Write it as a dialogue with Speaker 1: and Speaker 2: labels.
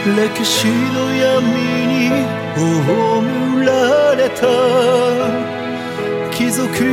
Speaker 1: 歴史の闇に葬られた貴族